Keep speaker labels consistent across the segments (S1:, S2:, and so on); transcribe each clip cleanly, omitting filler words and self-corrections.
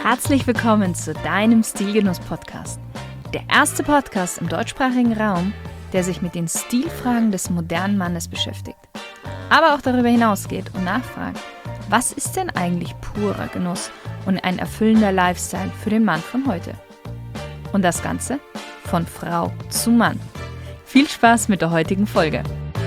S1: Herzlich willkommen zu deinem Stilgenuss-Podcast. Der erste Podcast im deutschsprachigen Raum, der sich mit den Stilfragen des modernen Mannes beschäftigt. Aber auch darüber hinausgeht und nachfragt, was ist denn eigentlich purer Genuss und ein erfüllender Lifestyle für den Mann von heute? Und das Ganze von Frau zu Mann. Viel Spaß mit der heutigen Folge.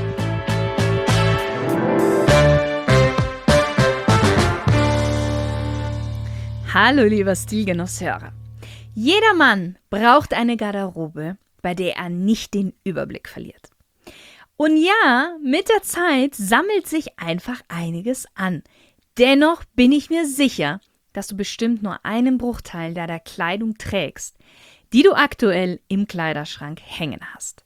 S1: Hallo lieber Stilgenusshörer. Jeder Mann braucht eine Garderobe, bei der er nicht den Überblick verliert. Und ja, mit der Zeit sammelt sich einfach einiges an. Dennoch bin ich mir sicher, dass du bestimmt nur einen Bruchteil deiner Kleidung trägst, die du aktuell im Kleiderschrank hängen hast.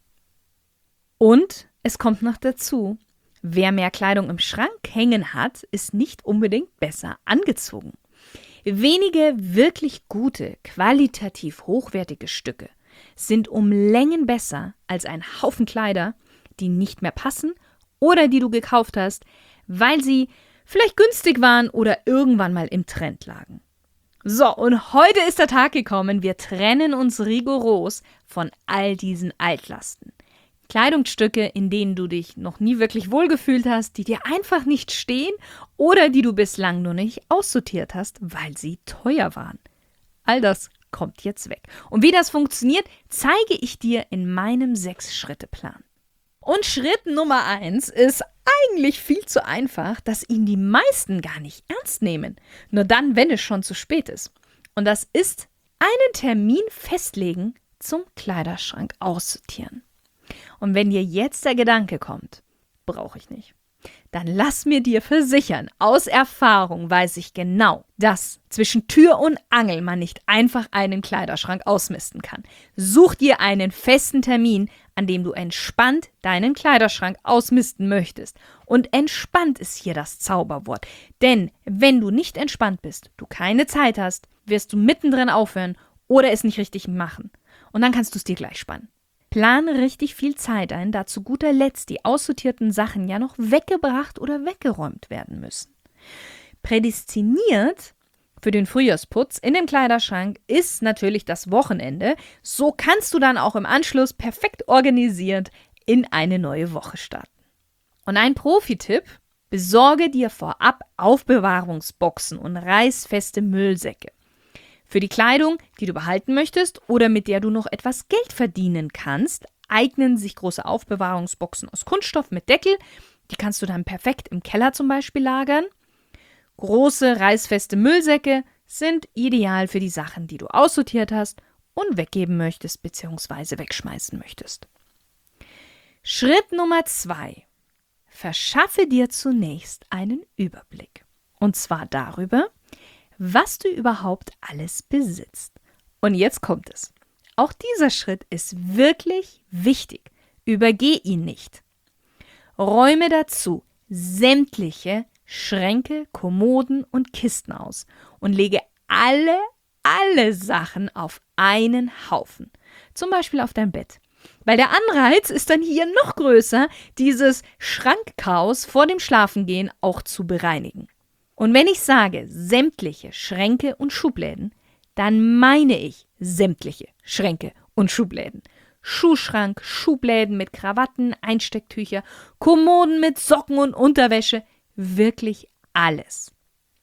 S1: Und es kommt noch dazu, wer mehr Kleidung im Schrank hängen hat, ist nicht unbedingt besser angezogen. Wenige wirklich gute, qualitativ hochwertige Stücke sind um Längen besser als ein Haufen Kleider, die nicht mehr passen oder die du gekauft hast, weil sie vielleicht günstig waren oder irgendwann mal im Trend lagen. So, und heute ist der Tag gekommen, wir trennen uns rigoros von all diesen Altlasten. Kleidungsstücke, in denen du dich noch nie wirklich wohlgefühlt hast, die dir einfach nicht stehen oder die du bislang nur nicht aussortiert hast, weil sie teuer waren. All das kommt jetzt weg. Und wie das funktioniert, zeige ich dir in meinem 6-Schritte-Plan. Und Schritt Nummer 1 ist eigentlich viel zu einfach, dass ihn die meisten gar nicht ernst nehmen. Nur dann, wenn es schon zu spät ist. Und das ist einen Termin festlegen zum Kleiderschrank aussortieren. Und wenn dir jetzt der Gedanke kommt, brauche ich nicht, dann lass mir dir versichern, aus Erfahrung weiß ich genau, dass zwischen Tür und Angel man nicht einfach einen Kleiderschrank ausmisten kann. Such dir einen festen Termin, an dem du entspannt deinen Kleiderschrank ausmisten möchtest. Und entspannt ist hier das Zauberwort. Denn wenn du nicht entspannt bist, du keine Zeit hast, wirst du mittendrin aufhören oder es nicht richtig machen. Und dann kannst du es dir gleich spannen. Plane richtig viel Zeit ein, da zu guter Letzt die aussortierten Sachen ja noch weggebracht oder weggeräumt werden müssen. Prädestiniert für den Frühjahrsputz in dem Kleiderschrank ist natürlich das Wochenende. So kannst du dann auch im Anschluss perfekt organisiert in eine neue Woche starten. Und ein Profi-Tipp: besorge dir vorab Aufbewahrungsboxen und reißfeste Müllsäcke. Für die Kleidung, die du behalten möchtest oder mit der du noch etwas Geld verdienen kannst, eignen sich große Aufbewahrungsboxen aus Kunststoff mit Deckel. Die kannst du dann perfekt im Keller zum Beispiel lagern. Große, reißfeste Müllsäcke sind ideal für die Sachen, die du aussortiert hast und weggeben möchtest bzw. wegschmeißen möchtest. Schritt Nummer 2. Verschaffe dir zunächst einen Überblick. Und zwar darüber, was du überhaupt alles besitzt. Und jetzt kommt es. Auch dieser Schritt ist wirklich wichtig. Übergeh ihn nicht. Räume dazu sämtliche Schränke, Kommoden und Kisten aus und lege alle Sachen auf einen Haufen. Zum Beispiel auf dein Bett. Weil der Anreiz ist dann hier noch größer, dieses Schrankchaos vor dem Schlafengehen auch zu bereinigen. Und wenn ich sage sämtliche Schränke und Schubläden, dann meine ich sämtliche Schränke und Schubläden. Schuhschrank, Schubläden mit Krawatten, Einstecktücher, Kommoden mit Socken und Unterwäsche, wirklich alles.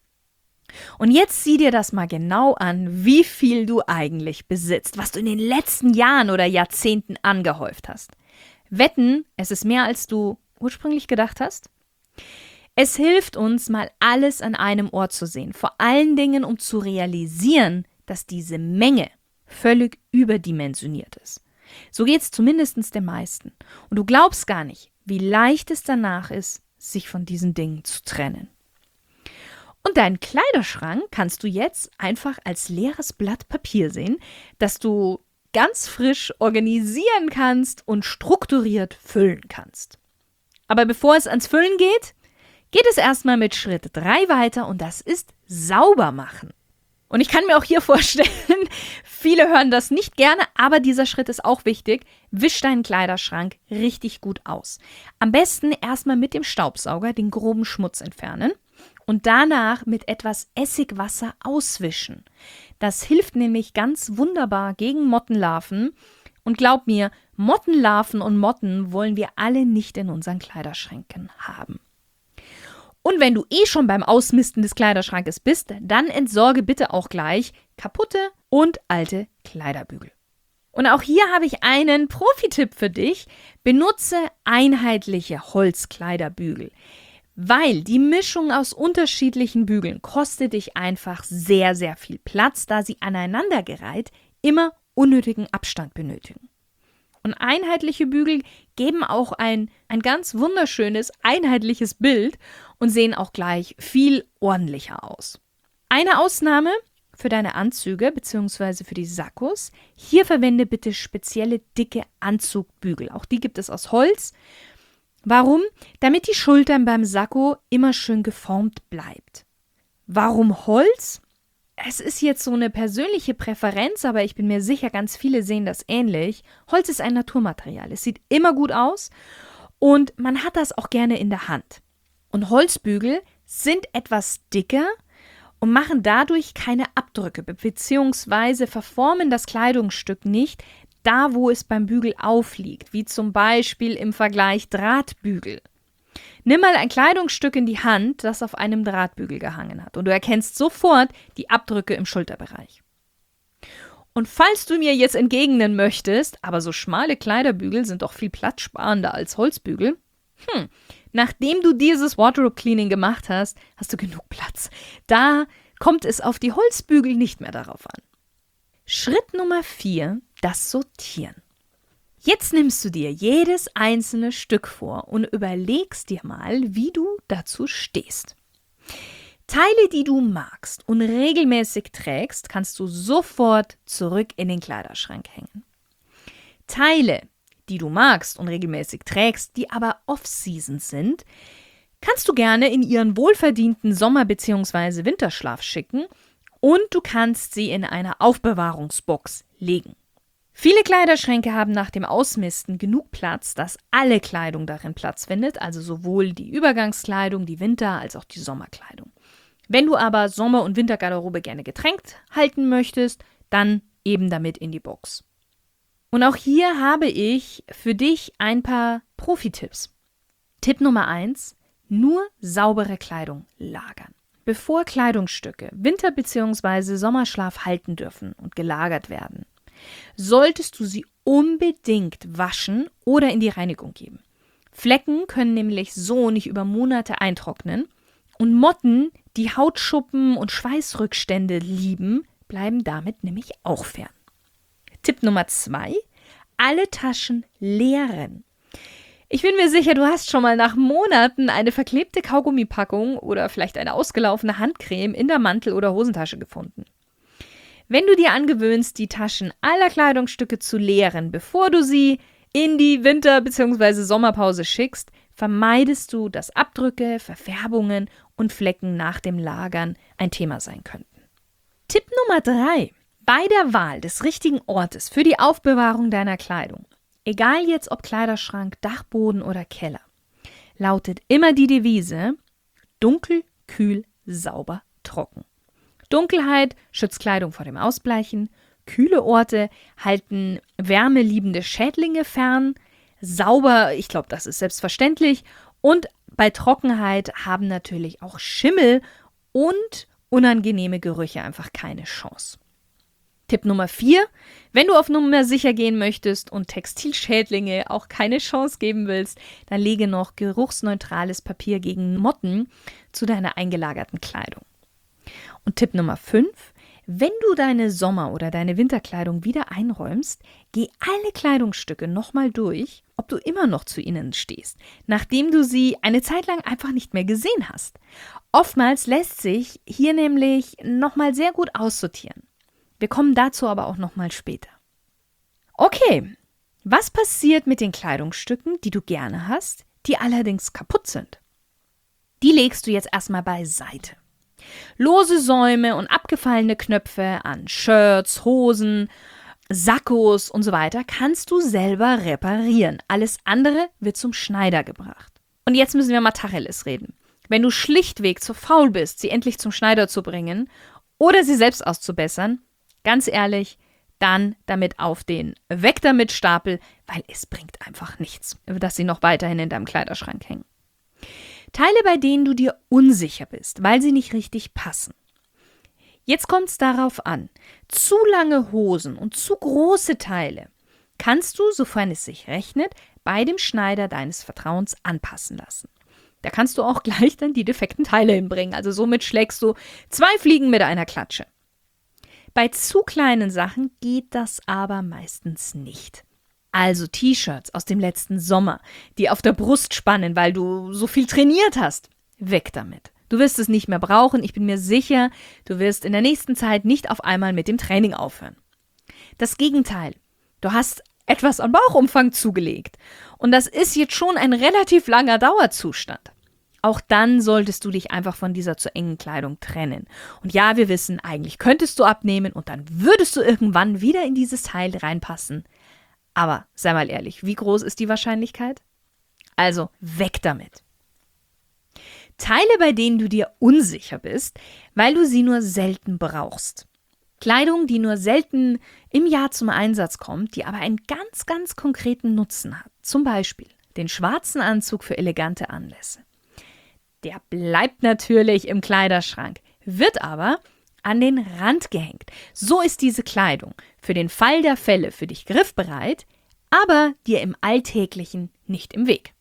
S1: Und jetzt sieh dir das mal genau an, wie viel du eigentlich besitzt, was du in den letzten Jahren oder Jahrzehnten angehäuft hast. Wetten, es ist mehr, als du ursprünglich gedacht hast? Es hilft uns, mal alles an einem Ort zu sehen, vor allen Dingen, um zu realisieren, dass diese Menge völlig überdimensioniert ist. So geht es zumindest den meisten. Und du glaubst gar nicht, wie leicht es danach ist, sich von diesen Dingen zu trennen. Und deinen Kleiderschrank kannst du jetzt einfach als leeres Blatt Papier sehen, das du ganz frisch organisieren kannst und strukturiert füllen kannst. Aber bevor es ans Füllen geht es erstmal mit Schritt 3 weiter und das ist sauber machen. Und ich kann mir auch hier vorstellen, viele hören das nicht gerne, aber dieser Schritt ist auch wichtig. Wisch deinen Kleiderschrank richtig gut aus. Am besten erstmal mit dem Staubsauger den groben Schmutz entfernen. und danach mit etwas Essigwasser auswischen. Das hilft nämlich ganz wunderbar gegen Mottenlarven. Und glaub mir, Mottenlarven und Motten wollen wir alle nicht in unseren Kleiderschränken haben. Und wenn du schon beim Ausmisten des Kleiderschrankes bist, dann entsorge bitte auch gleich kaputte und alte Kleiderbügel. Und auch hier habe ich einen Profi-Tipp für dich. Benutze einheitliche Holzkleiderbügel, weil die Mischung aus unterschiedlichen Bügeln kostet dich einfach sehr, sehr viel Platz, da sie aneinandergereiht immer unnötigen Abstand benötigen. Und einheitliche Bügel geben auch ein ganz wunderschönes, einheitliches Bild und sehen auch gleich viel ordentlicher aus. Eine Ausnahme für deine Anzüge bzw. für die Sakkos. Hier verwende bitte spezielle dicke Anzugbügel. Auch die gibt es aus Holz. Warum? Damit die Schultern beim Sakko immer schön geformt bleibt. Warum Holz? Es ist jetzt so eine persönliche Präferenz, aber ich bin mir sicher, ganz viele sehen das ähnlich. Holz ist ein Naturmaterial. Es sieht immer gut aus und man hat das auch gerne in der Hand. Und Holzbügel sind etwas dicker und machen dadurch keine Abdrücke bzw. verformen das Kleidungsstück nicht, da wo es beim Bügel aufliegt, wie zum Beispiel im Vergleich Drahtbügel. Nimm mal ein Kleidungsstück in die Hand, das auf einem Drahtbügel gehangen hat und du erkennst sofort die Abdrücke im Schulterbereich. Und falls du mir jetzt entgegnen möchtest, aber so schmale Kleiderbügel sind doch viel platzsparender als Holzbügel, nachdem du dieses Wardrobe Cleaning gemacht hast, hast du genug Platz. Da kommt es auf die Holzbügel nicht mehr darauf an. Schritt Nummer 4, das Sortieren. Jetzt nimmst du dir jedes einzelne Stück vor und überlegst dir mal, wie du dazu stehst. Teile, die du magst und regelmäßig trägst, kannst du sofort zurück in den Kleiderschrank hängen. Teile, die du magst und regelmäßig trägst, die aber off-season sind, kannst du gerne in ihren wohlverdienten Sommer- bzw. Winterschlaf schicken und du kannst sie in eine Aufbewahrungsbox legen. Viele Kleiderschränke haben nach dem Ausmisten genug Platz, dass alle Kleidung darin Platz findet, also sowohl die Übergangskleidung, die Winter- als auch die Sommerkleidung. Wenn du aber Sommer- und Wintergarderobe gerne getrennt halten möchtest, dann eben damit in die Box. Und auch hier habe ich für dich ein paar Profi-Tipps. Tipp Nummer 1, nur saubere Kleidung lagern. Bevor Kleidungsstücke Winter- bzw. Sommerschlaf halten dürfen und gelagert werden, solltest du sie unbedingt waschen oder in die Reinigung geben. Flecken können nämlich so nicht über Monate eintrocknen und Motten, die Hautschuppen und Schweißrückstände lieben, bleiben damit nämlich auch fern. Tipp Nummer 2, alle Taschen leeren. Ich bin mir sicher, du hast schon mal nach Monaten eine verklebte Kaugummipackung oder vielleicht eine ausgelaufene Handcreme in der Mantel- oder Hosentasche gefunden. Wenn du dir angewöhnst, die Taschen aller Kleidungsstücke zu leeren, bevor du sie in die Winter- bzw. Sommerpause schickst, vermeidest du, dass Abdrücke, Verfärbungen und Flecken nach dem Lagern ein Thema sein könnten. Tipp Nummer 3. Bei der Wahl des richtigen Ortes für die Aufbewahrung deiner Kleidung, egal jetzt ob Kleiderschrank, Dachboden oder Keller, lautet immer die Devise: dunkel, kühl, sauber, trocken. Dunkelheit schützt Kleidung vor dem Ausbleichen, kühle Orte halten wärmeliebende Schädlinge fern, sauber, ich glaube, das ist selbstverständlich, und bei Trockenheit haben natürlich auch Schimmel und unangenehme Gerüche einfach keine Chance. Tipp Nummer 4, wenn du auf Nummer sicher gehen möchtest und Textilschädlinge auch keine Chance geben willst, dann lege noch geruchsneutrales Papier gegen Motten zu deiner eingelagerten Kleidung. Und Tipp Nummer 5, wenn du deine Sommer- oder deine Winterkleidung wieder einräumst, geh alle Kleidungsstücke nochmal durch, ob du immer noch zu ihnen stehst, nachdem du sie eine Zeit lang einfach nicht mehr gesehen hast. Oftmals lässt sich hier nämlich nochmal sehr gut aussortieren. Wir kommen dazu aber auch nochmal später. Okay, was passiert mit den Kleidungsstücken, die du gerne hast, die allerdings kaputt sind? Die legst du jetzt erstmal beiseite. Lose Säume und abgefallene Knöpfe an Shirts, Hosen, Sakkos und so weiter kannst du selber reparieren. Alles andere wird zum Schneider gebracht. Und jetzt müssen wir mal Tacheles reden. Wenn du schlichtweg zu faul bist, sie endlich zum Schneider zu bringen oder sie selbst auszubessern, ganz ehrlich, dann damit auf den Weg damit Stapel, weil es bringt einfach nichts, dass sie noch weiterhin in deinem Kleiderschrank hängen. Teile, bei denen du dir unsicher bist, weil sie nicht richtig passen. Jetzt kommt es darauf an, zu lange Hosen und zu große Teile kannst du, sofern es sich rechnet, bei dem Schneider deines Vertrauens anpassen lassen. Da kannst du auch gleich dann die defekten Teile hinbringen, also somit schlägst du 2 Fliegen mit einer Klatsche. Bei zu kleinen Sachen geht das aber meistens nicht. Also T-Shirts aus dem letzten Sommer, die auf der Brust spannen, weil du so viel trainiert hast. Weg damit. Du wirst es nicht mehr brauchen. Ich bin mir sicher, du wirst in der nächsten Zeit nicht auf einmal mit dem Training aufhören. Das Gegenteil. Du hast etwas an Bauchumfang zugelegt. Und das ist jetzt schon ein relativ langer Dauerzustand. Auch dann solltest du dich einfach von dieser zu engen Kleidung trennen. Und ja, wir wissen, eigentlich könntest du abnehmen und dann würdest du irgendwann wieder in dieses Teil reinpassen. Aber sei mal ehrlich, wie groß ist die Wahrscheinlichkeit? Also weg damit. Teile, bei denen du dir unsicher bist, weil du sie nur selten brauchst. Kleidung, die nur selten im Jahr zum Einsatz kommt, die aber einen ganz, ganz konkreten Nutzen hat. Zum Beispiel den schwarzen Anzug für elegante Anlässe. Der bleibt natürlich im Kleiderschrank, wird aber an den Rand gehängt. So ist diese Kleidung für den Fall der Fälle für dich griffbereit, aber dir im Alltäglichen nicht im Weg.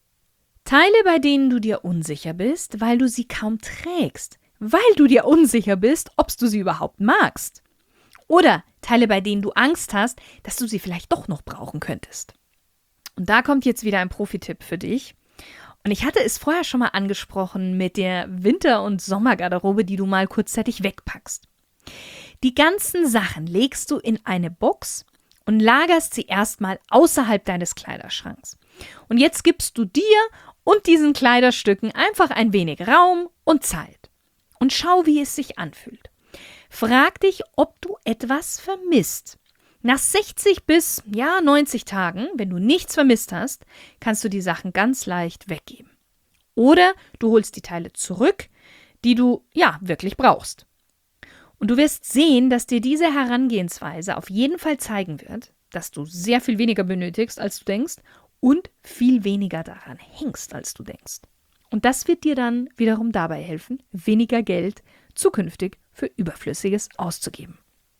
S1: Teile, bei denen du dir unsicher bist, weil du sie kaum trägst, weil du dir unsicher bist, ob du sie überhaupt magst. Oder Teile, bei denen du Angst hast, dass du sie vielleicht doch noch brauchen könntest. Und da kommt jetzt wieder ein Profi-Tipp für dich. Und ich hatte es vorher schon mal angesprochen mit der Winter- und Sommergarderobe, die du mal kurzzeitig wegpackst. Die ganzen Sachen legst du in eine Box und lagerst sie erstmal außerhalb deines Kleiderschranks. Und jetzt gibst du dir und diesen Kleiderstücken einfach ein wenig Raum und Zeit. Und schau, wie es sich anfühlt. Frag dich, ob du etwas vermisst. Nach 60 bis 90 Tagen, wenn du nichts vermisst hast, kannst du die Sachen ganz leicht weggeben. Oder du holst die Teile zurück, die du wirklich brauchst. Und du wirst sehen, dass dir diese Herangehensweise auf jeden Fall zeigen wird, dass du sehr viel weniger benötigst, als du denkst und viel weniger daran hängst, als du denkst. Und das wird dir dann wiederum dabei helfen, weniger Geld zukünftig für Überflüssiges auszugeben.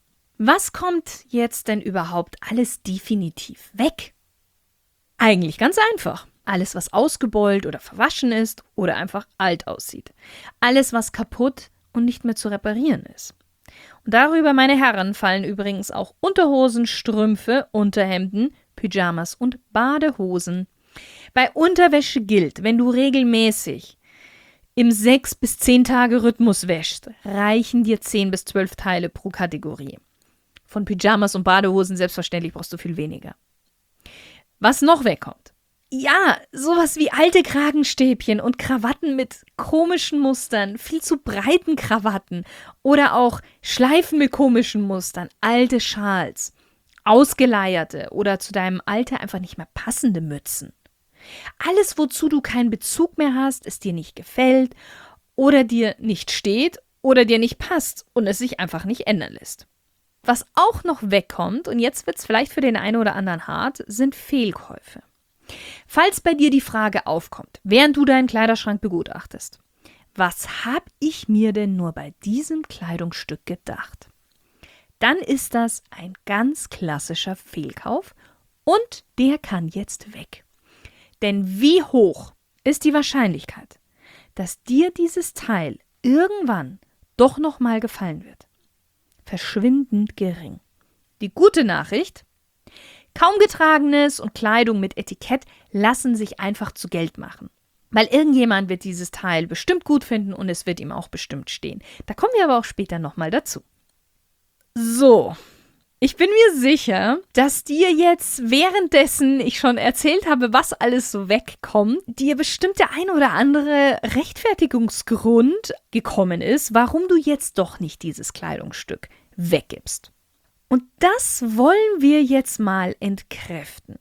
S1: Was kommt jetzt denn überhaupt alles definitiv weg? Eigentlich ganz einfach. Alles, was ausgebeult oder verwaschen ist oder einfach alt aussieht. Alles, was kaputt und nicht mehr zu reparieren ist. Und darüber, meine Herren, fallen übrigens auch Unterhosen, Strümpfe, Unterhemden, Pyjamas und Badehosen. Bei Unterwäsche gilt, wenn du regelmäßig im 6 bis 10 Tage Rhythmus wäschst, reichen dir 10 bis 12 Teile pro Kategorie. Von Pyjamas und Badehosen selbstverständlich brauchst du viel weniger. Was noch wegkommt? Ja, sowas wie alte Kragenstäbchen und Krawatten mit komischen Mustern, viel zu breiten Krawatten oder auch Schleifen mit komischen Mustern, alte Schals, ausgeleierte oder zu deinem Alter einfach nicht mehr passende Mützen. Alles, wozu du keinen Bezug mehr hast, es dir nicht gefällt oder dir nicht steht oder dir nicht passt und es sich einfach nicht ändern lässt. Was auch noch wegkommt, und jetzt wird es vielleicht für den einen oder anderen hart, sind Fehlkäufe. Falls bei dir die Frage aufkommt, während du deinen Kleiderschrank begutachtest, was habe ich mir denn nur bei diesem Kleidungsstück gedacht? Dann ist das ein ganz klassischer Fehlkauf und der kann jetzt weg. Denn wie hoch ist die Wahrscheinlichkeit, dass dir dieses Teil irgendwann doch nochmal gefallen wird? Verschwindend gering. Die gute Nachricht: Kaum Getragenes und Kleidung mit Etikett lassen sich einfach zu Geld machen. Weil irgendjemand wird dieses Teil bestimmt gut finden und es wird ihm auch bestimmt stehen. Da kommen wir aber auch später nochmal dazu. So, ich bin mir sicher, dass dir jetzt, währenddessen ich schon erzählt habe, was alles so wegkommt, dir bestimmt der ein oder andere Rechtfertigungsgrund gekommen ist, warum du jetzt doch nicht dieses Kleidungsstück weggibst. Und das wollen wir jetzt mal entkräften.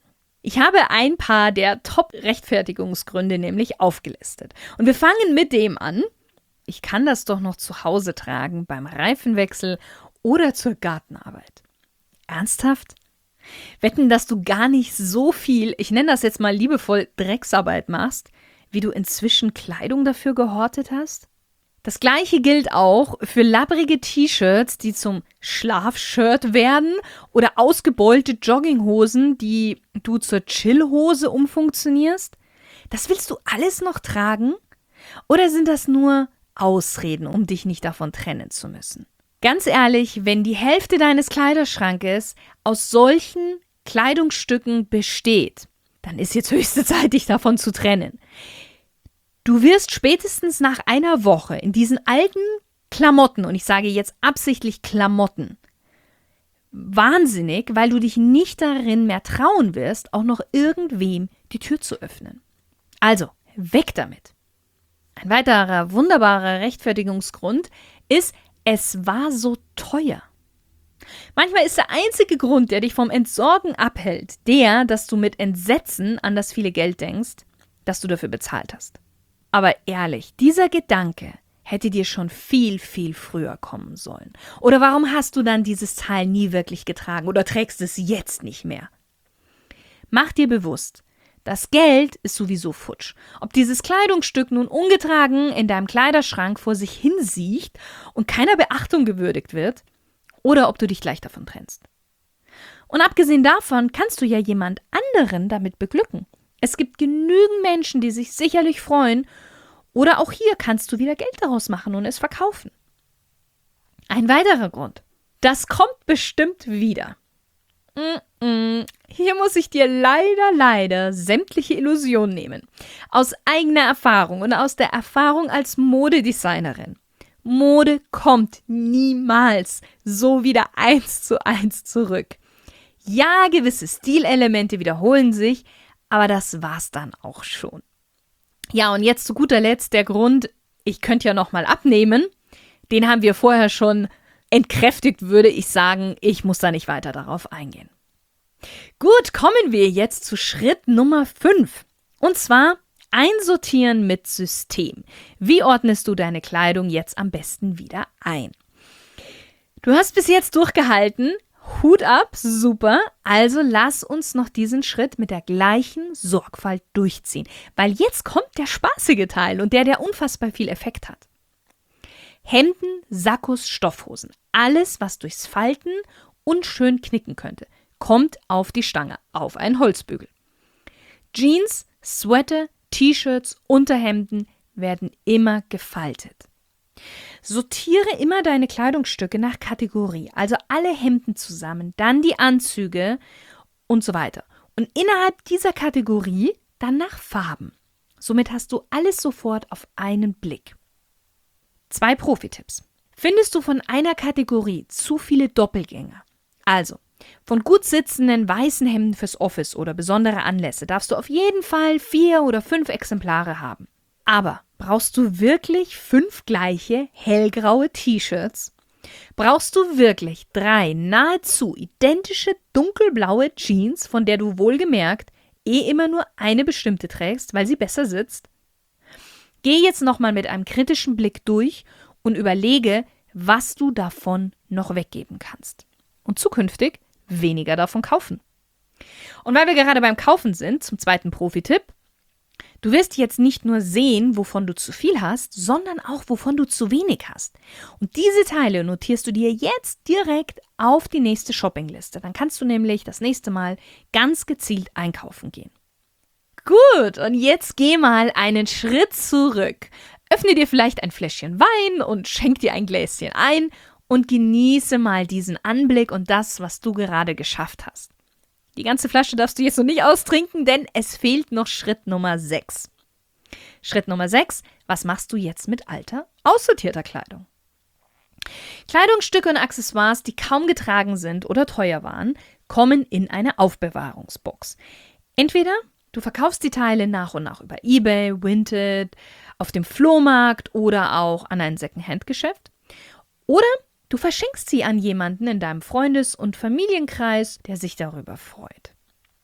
S1: Ich habe ein paar der Top-Rechtfertigungsgründe nämlich aufgelistet. Und wir fangen mit dem an: Ich kann das doch noch zu Hause tragen, beim Reifenwechsel oder zur Gartenarbeit. Ernsthaft? Wetten, dass du gar nicht so viel, ich nenne das jetzt mal liebevoll, Drecksarbeit machst, wie du inzwischen Kleidung dafür gehortet hast? Das Gleiche gilt auch für labbrige T-Shirts, die zum Schlafshirt werden, oder ausgebeulte Jogginghosen, die du zur Chillhose umfunktionierst. Das willst du alles noch tragen? Oder sind das nur Ausreden, um dich nicht davon trennen zu müssen? Ganz ehrlich, wenn die Hälfte deines Kleiderschrankes aus solchen Kleidungsstücken besteht, dann ist jetzt höchste Zeit, dich davon zu trennen. Du wirst spätestens nach einer Woche in diesen alten Klamotten, und ich sage jetzt absichtlich Klamotten, wahnsinnig, weil du dich nicht darin mehr trauen wirst, auch noch irgendwem die Tür zu öffnen. Also, weg damit. Ein weiterer wunderbarer Rechtfertigungsgrund ist: Es war so teuer. Manchmal ist der einzige Grund, der dich vom Entsorgen abhält, der, dass du mit Entsetzen an das viele Geld denkst, das du dafür bezahlt hast. Aber ehrlich, dieser Gedanke hätte dir schon viel, viel früher kommen sollen. Oder warum hast du dann dieses Teil nie wirklich getragen oder trägst es jetzt nicht mehr? Mach dir bewusst, das Geld ist sowieso futsch. Ob dieses Kleidungsstück nun ungetragen in deinem Kleiderschrank vor sich hin siecht und keiner Beachtung gewürdigt wird, oder ob du dich gleich davon trennst. Und abgesehen davon kannst du ja jemand anderen damit beglücken. Es gibt genügend Menschen, die sich sicherlich freuen, oder auch hier kannst du wieder Geld daraus machen und es verkaufen. Ein weiterer Grund. Das kommt bestimmt wieder. Hier muss ich dir leider sämtliche Illusionen nehmen. Aus eigener Erfahrung und aus der Erfahrung als Modedesignerin. Mode kommt niemals so wieder 1:1 zurück. Ja, gewisse Stilelemente wiederholen sich, aber das war's dann auch schon. Ja, und jetzt zu guter Letzt der Grund: Ich könnte ja nochmal abnehmen. Den haben wir vorher schon entkräftigt, würde ich sagen. Ich muss da nicht weiter darauf eingehen. Gut, kommen wir jetzt zu Schritt Nummer 5. Und zwar einsortieren mit System. Wie ordnest du deine Kleidung jetzt am besten wieder ein? Du hast bis jetzt durchgehalten. Hut ab, super. Also lass uns noch diesen Schritt mit der gleichen Sorgfalt durchziehen. Weil jetzt kommt der spaßige Teil und der unfassbar viel Effekt hat. Hemden, Sakkos, Stoffhosen. Alles, was durchs Falten und schön knicken könnte, kommt auf die Stange, auf einen Holzbügel. Jeans, Sweater, T-Shirts, Unterhemden werden immer gefaltet. Sortiere immer deine Kleidungsstücke nach Kategorie, also alle Hemden zusammen, dann die Anzüge und so weiter. Und innerhalb dieser Kategorie dann nach Farben. Somit hast du alles sofort auf einen Blick. 2 Profi-Tipps. Findest du von einer Kategorie zu viele Doppelgänger, also von gut sitzenden weißen Hemden fürs Office oder besondere Anlässe, darfst du auf jeden Fall 4 oder 5 Exemplare haben. Aber brauchst du wirklich 5 gleiche hellgraue T-Shirts? Brauchst du wirklich 3 nahezu identische dunkelblaue Jeans, von der du wohlgemerkt immer nur eine bestimmte trägst, weil sie besser sitzt? Geh jetzt nochmal mit einem kritischen Blick durch und überlege, was du davon noch weggeben kannst. Und zukünftig weniger davon kaufen. Und weil wir gerade beim Kaufen sind, zum 2. Profi-Tipp: Du wirst jetzt nicht nur sehen, wovon du zu viel hast, sondern auch, wovon du zu wenig hast. Und diese Teile notierst du dir jetzt direkt auf die nächste Shoppingliste. Dann kannst du nämlich das nächste Mal ganz gezielt einkaufen gehen. Gut, und jetzt geh mal einen Schritt zurück. Öffne dir vielleicht ein Fläschchen Wein und schenk dir ein Gläschen ein und genieße mal diesen Anblick und das, was du gerade geschafft hast. Die ganze Flasche darfst du jetzt noch nicht austrinken, denn es fehlt noch Schritt Nummer 6. Schritt Nummer 6, was machst du jetzt mit alter, aussortierter Kleidung? Kleidungsstücke und Accessoires, die kaum getragen sind oder teuer waren, kommen in eine Aufbewahrungsbox. Entweder du verkaufst die Teile nach und nach über eBay, Vinted, auf dem Flohmarkt oder auch an ein Secondhand-Geschäft. Oder du verschenkst sie an jemanden in deinem Freundes- und Familienkreis, der sich darüber freut.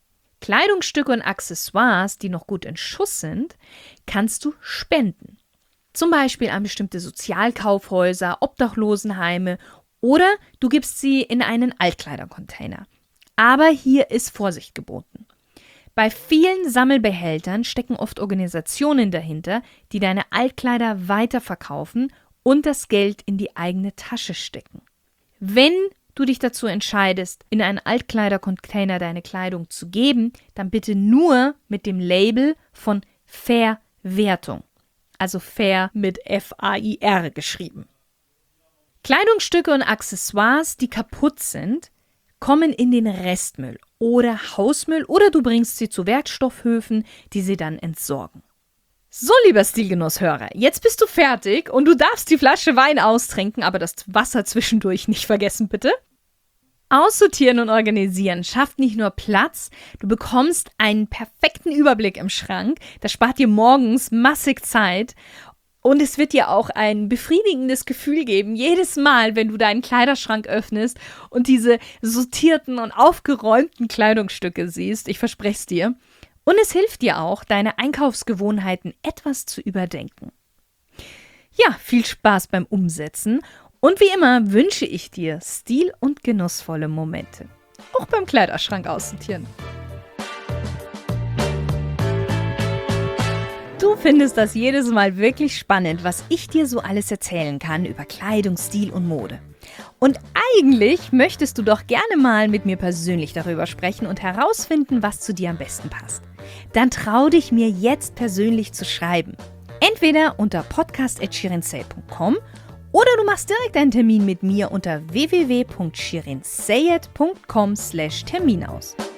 S1: Kleidungsstücke und Accessoires, die noch gut in Schuss sind, kannst du spenden. Zum Beispiel an bestimmte Sozialkaufhäuser, Obdachlosenheime oder du gibst sie in einen Altkleidercontainer. Aber hier ist Vorsicht geboten. Bei vielen Sammelbehältern stecken oft Organisationen dahinter, die deine Altkleider weiterverkaufen und das Geld in die eigene Tasche stecken. Wenn du dich dazu entscheidest, in einen Altkleidercontainer deine Kleidung zu geben, dann bitte nur mit dem Label von Verwertung. Also fair mit F-A-I-R geschrieben. Kleidungsstücke und Accessoires, die kaputt sind, kommen in den Restmüll oder Hausmüll oder du bringst sie zu Wertstoffhöfen, die sie dann entsorgen. So, lieber Stilgenusshörer, jetzt bist du fertig und du darfst die Flasche Wein austrinken, aber das Wasser zwischendurch nicht vergessen, bitte. Aussortieren und organisieren schafft nicht nur Platz, du bekommst einen perfekten Überblick im Schrank, das spart dir morgens massig Zeit und es wird dir auch ein befriedigendes Gefühl geben, jedes Mal, wenn du deinen Kleiderschrank öffnest und diese sortierten und aufgeräumten Kleidungsstücke siehst, ich verspreche es dir. Und es hilft dir auch, deine Einkaufsgewohnheiten etwas zu überdenken. Ja, viel Spaß beim Umsetzen und wie immer wünsche ich dir stil- und genussvolle Momente. Auch beim Kleiderschrank aussortieren. Du findest das jedes Mal wirklich spannend, was ich dir so alles erzählen kann über Kleidung, Stil und Mode. Und eigentlich möchtest du doch gerne mal mit mir persönlich darüber sprechen und herausfinden, was zu dir am besten passt. Dann trau dich mir jetzt persönlich zu schreiben. Entweder unter podcast@shirinsay.com oder du machst direkt einen Termin mit mir unter www.shirinsayed.com/Termin aus.